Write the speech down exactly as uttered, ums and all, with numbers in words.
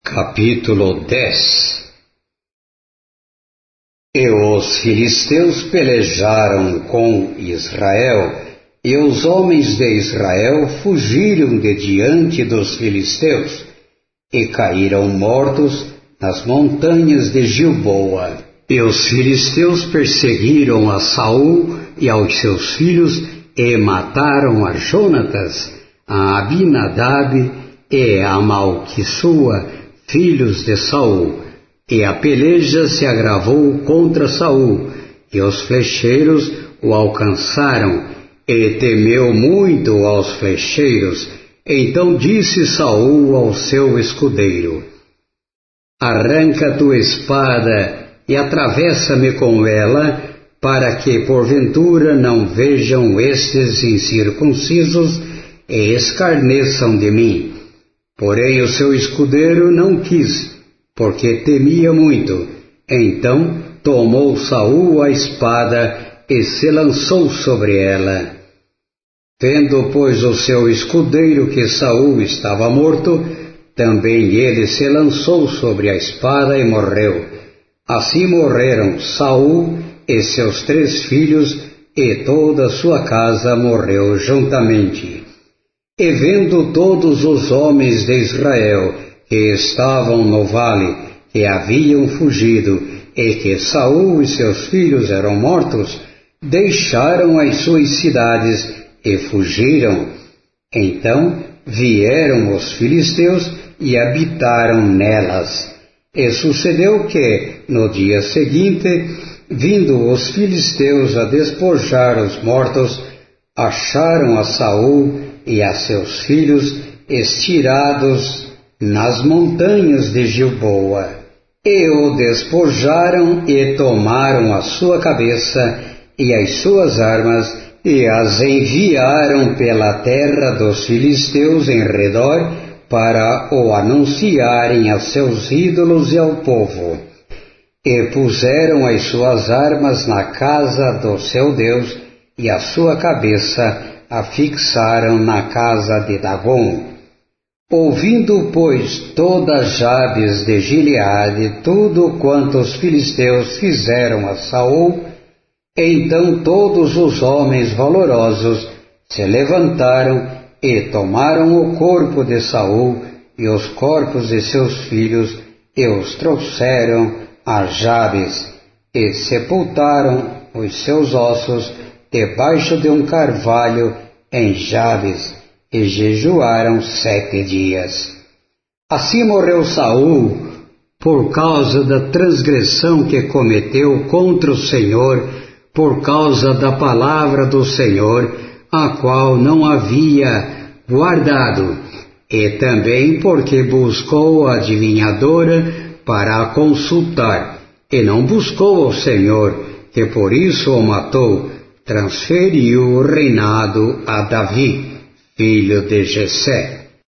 Capítulo dez. E os filisteus pelejaram com Israel, e os homens de Israel fugiram de diante dos filisteus, e caíram mortos nas montanhas de Gilboa. E os filisteus perseguiram a Saul e aos seus filhos, e mataram a Jonatas, a Abinadab e a Malquissua, filhos de Saul, e a peleja se agravou contra Saul, e os flecheiros o alcançaram, e temeu muito aos flecheiros. Então disse Saul ao seu escudeiro: arranca tua espada e atravessa-me com ela, para que porventura não vejam estes incircuncisos e escarneçam de mim. Porém o seu escudeiro não quis, porque temia muito. Então tomou Saul a espada e se lançou sobre ela. Vendo, pois, o seu escudeiro que Saul estava morto, também ele se lançou sobre a espada e morreu. Assim morreram Saul e seus três filhos, e toda a sua casa morreu juntamente. E vendo todos os homens de Israel que estavam no vale, que haviam fugido, e que Saul e seus filhos eram mortos, deixaram as suas cidades e fugiram. Então vieram os filisteus e habitaram nelas. E sucedeu que, no dia seguinte, vindo os filisteus a despojar os mortos, acharam a Saul e a seus filhos estirados nas montanhas de Gilboa. E o despojaram e tomaram a sua cabeça e as suas armas, e as enviaram pela terra dos filisteus em redor, para o anunciarem a seus ídolos e ao povo. E puseram as suas armas na casa do seu Deus, e a sua cabeça a fixaram na casa de Dagom. Ouvindo, pois, toda Jabes de Gileade tudo quanto os filisteus fizeram a Saul, então todos os homens valorosos se levantaram e tomaram o corpo de Saul e os corpos de seus filhos, e os trouxeram a Jabes, e sepultaram os seus ossos debaixo de um carvalho em Jabes, e jejuaram sete dias. Assim morreu Saul por causa da transgressão que cometeu contra o Senhor, por causa da palavra do Senhor, a qual não havia guardado, e também porque buscou a adivinhadora para a consultar, e não buscou ao Senhor, que por isso o matou. Transferiu o reinado a Davi, filho de Jessé.